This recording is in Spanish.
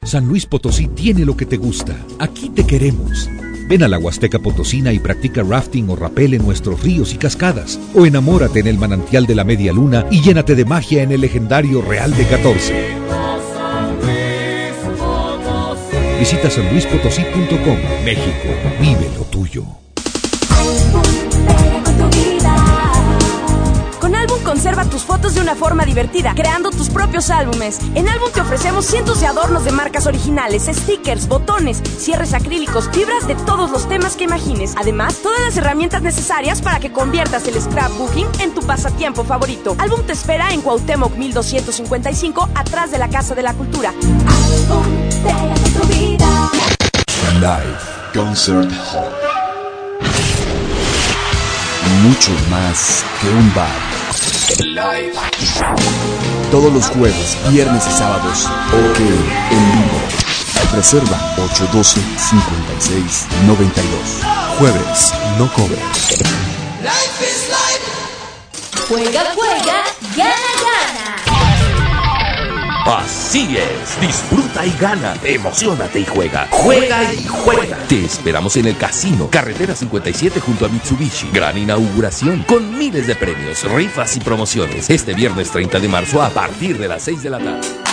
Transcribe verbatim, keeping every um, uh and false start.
San Luis Potosí tiene lo que te gusta. Aquí te queremos. Ven a la Huasteca Potosina y practica rafting o rapel en nuestros ríos y cascadas. O enamórate en el manantial de la Media Luna y llénate de magia en el legendario Real de catorce. Visita san luis potosí punto com. México, vive lo tuyo. Con Álbum conserva tus fotos de una forma divertida, creando tus propios álbumes. En Álbum te ofrecemos cientos de adornos de marcas originales, stickers, botones, cierres acrílicos, fibras de todos los temas que imagines. Además, todas las herramientas necesarias para que conviertas el scrapbooking en tu pasatiempo favorito. Álbum te espera en Cuauhtémoc mil doscientos cincuenta y cinco, atrás de la Casa de la Cultura. Álbum, pega tu vida. Live Concert Hall. Mucho más que un bar. Live. Todos los jueves, viernes y sábados. OK en vivo. Reserva ocho uno dos, cinco seis, nueve dos. Jueves, no cobres. Life is life. Juega, juega, gana, gana. Así es, disfruta y gana, emociónate y juega, juega y juega. Te esperamos en el casino, carretera cincuenta y siete junto a Mitsubishi. Gran inauguración con miles de premios, rifas y promociones. Este viernes treinta de marzo a partir de las seis de la tarde.